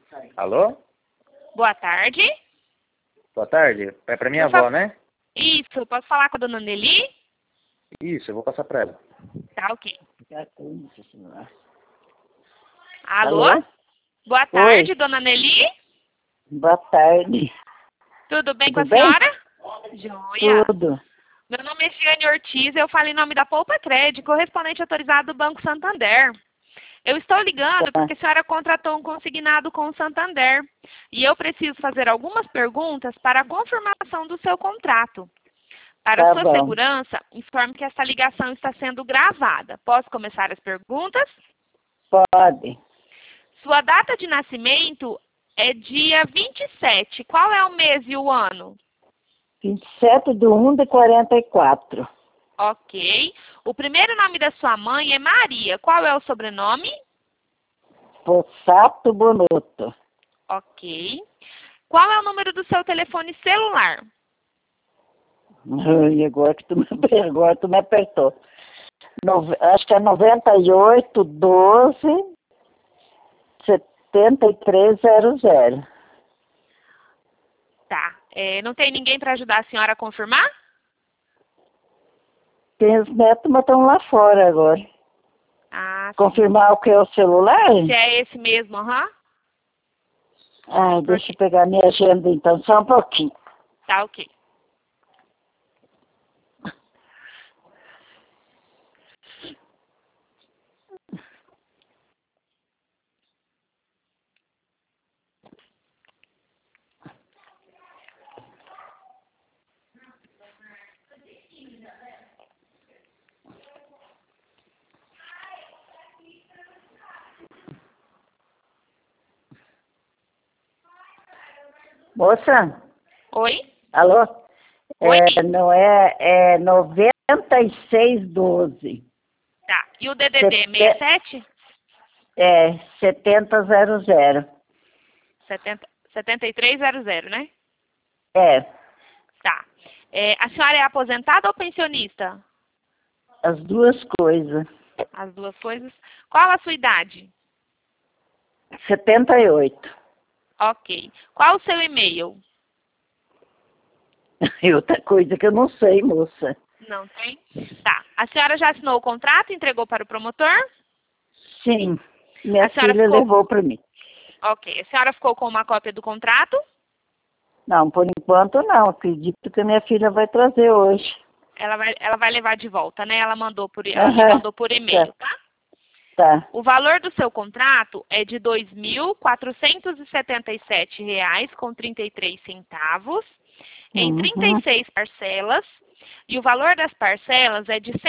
Alô? Boa tarde. Boa tarde. É pra minha avó, né? Isso, posso falar com a dona Nelly? Isso, eu vou passar pra ela. Tá, ok. Alô? Alô? Boa tarde, Oi. dona Nelly. Boa tarde. Tudo bem com Tudo a bem? senhora? Joia. Tudo. Meu nome é Giane Ortiz, eu falo em nome da Poupa Crédito, correspondente autorizado do Banco Santander. Eu estou ligando porque a senhora contratou um consignado com o Santander e eu preciso fazer algumas perguntas para a confirmação do seu contrato. Para Tá sua bom. segurança, informe que esta ligação está sendo gravada. Posso começar as perguntas? Pode. Sua data de nascimento é dia 27. Qual é o mês e o ano? 27/1/44. Ok. O primeiro nome da sua mãe é Maria. Qual é o sobrenome? Possato Bonotto. Ok. Qual é o número do seu telefone celular? Ai, agora tu me apertou. Acho que é 9812-7300. Tá. Não tem ninguém para ajudar a senhora a confirmar? Tem os netos, mas estão lá fora agora. Ah, sim. Confirmar o que é o celular? Se é esse mesmo, aham. Ai, deixa eu pegar minha agenda então, só um pouquinho. Tá, ok. Moça? Oi? Alô? Oi? Não é 9612. Tá. E o DDD 67? 7000. 7300, né? É, Tá. A senhora é aposentada ou pensionista? as duas coisas. As duas coisas. Qual a sua idade? 78. Ok. Qual o seu e-mail? E outra coisa que eu não sei, moça. Não tem? Tá. A senhora já assinou o contrato e entregou para o promotor? Sim, minha A senhora filha ficou... levou para mim. Ok. A senhora ficou com uma cópia do contrato? Não, por enquanto não. Acredito que a minha filha vai trazer hoje. Ela vai levar de volta, né? Ela me mandou por e-mail, tá? Tá. O valor do seu contrato é de R$ 2.477,33 em 36 parcelas, e o valor das parcelas é de R$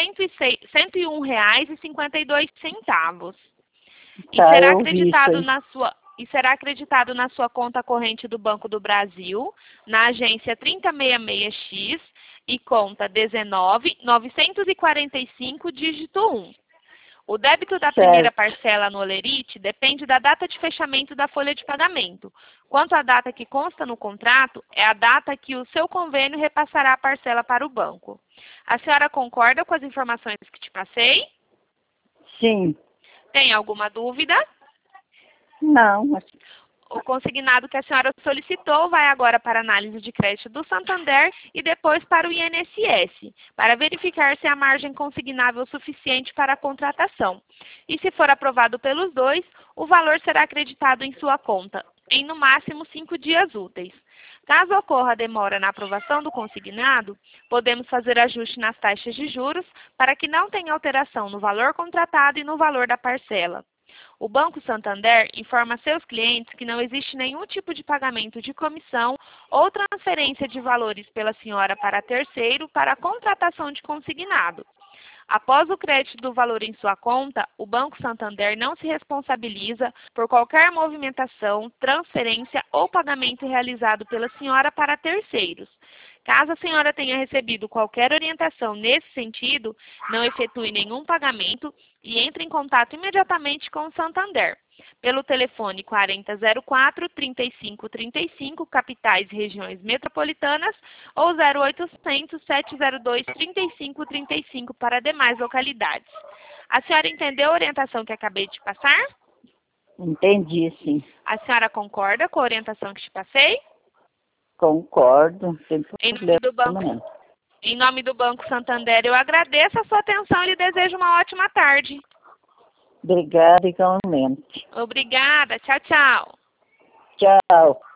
101,52. E Tá, será eu vi isso acreditado aí. será acreditado na sua conta corrente do Banco do Brasil, na agência 3066X e conta 19.945, dígito 1. O débito da primeira parcela no Olerite depende da data de fechamento da folha de pagamento. Quanto à data que consta no contrato, é a data que o seu convênio repassará a parcela para o banco. A senhora concorda com as informações que te passei? Sim. Tem alguma dúvida? Não, mas O consignado que a senhora solicitou vai agora para a análise de crédito do Santander e depois para o INSS, para verificar se há margem consignável suficiente para a contratação. E se for aprovado pelos dois, o valor será acreditado em sua conta, em no máximo 5 dias úteis. Caso ocorra demora na aprovação do consignado, podemos fazer ajuste nas taxas de juros para que não tenha alteração no valor contratado e no valor da parcela. O Banco Santander informa a seus clientes que não existe nenhum tipo de pagamento de comissão ou transferência de valores pela senhora para terceiro para a contratação de consignado. Após o crédito do valor em sua conta, o Banco Santander não se responsabiliza por qualquer movimentação, transferência ou pagamento realizado pela senhora para terceiros. Caso a senhora tenha recebido qualquer orientação nesse sentido, não efetue nenhum pagamento e entre em contato imediatamente com o Santander, pelo telefone 4004-3535, capitais e regiões metropolitanas, ou 0800-702-3535 para demais localidades. A senhora entendeu a orientação que acabei de passar? Entendi, sim. A senhora concorda com a orientação que te passei? Concordo, não tem Em nome problema do Banco, não. em nome do Banco Santander, eu agradeço a sua atenção e lhe desejo uma ótima tarde. Obrigada igualmente. Obrigada. Tchau, tchau. Tchau.